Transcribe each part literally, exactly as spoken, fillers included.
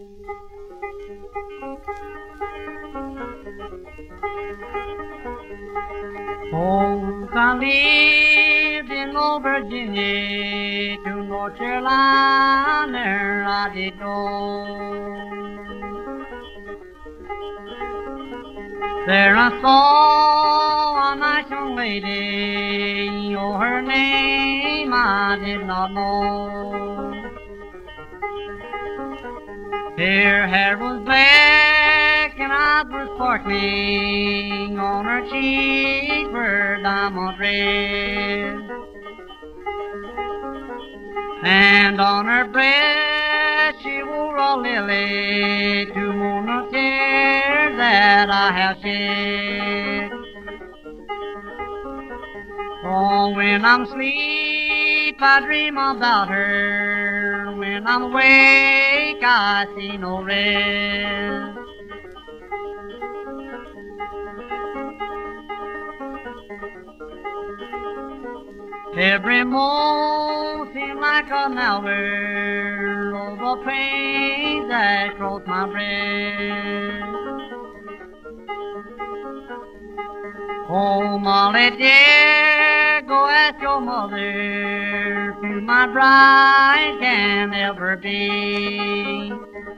Oh, I lived in Old Virginia to North Carolina, I did go. There I saw a nice young lady, oh, her name I did not know. Her hair was black and eyes were sparkling, on her cheeks were diamond red, and on her breast she wore a lily to mourn the tears that I have shed. Oh, when I'm asleep I dream about her, when I'm awake I see no rest. Every moment seems like an hour, oh, the pains that cross my breast. Oh, Molly dear, go ask your mother who my bride can ever be.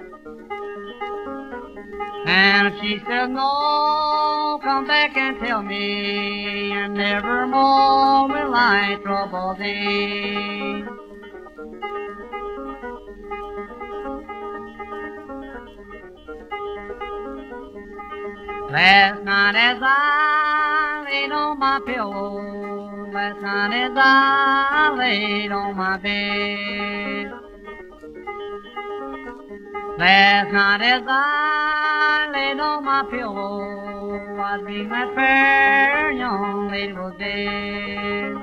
And she said, no, come back and tell me, and never more will I trouble thee. Last night as I laid on my pillow, last night as I laid on my bed, last night as I laid on my pillow, I dreamed that fair young lady was dead.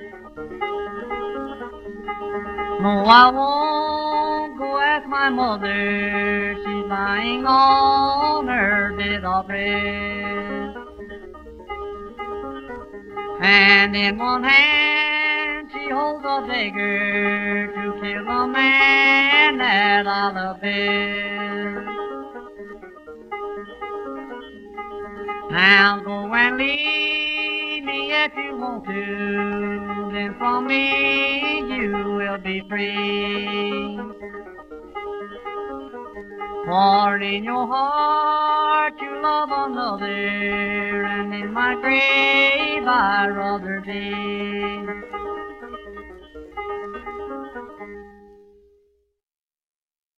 No, I won't go ask my mother, she's lying on her bed of rest. And in one hand she holds a dagger to kill a man that I love best. Now go and leave me if you want to, then from me you will be free. For in your heart you love another, and in my grave I'd rather be.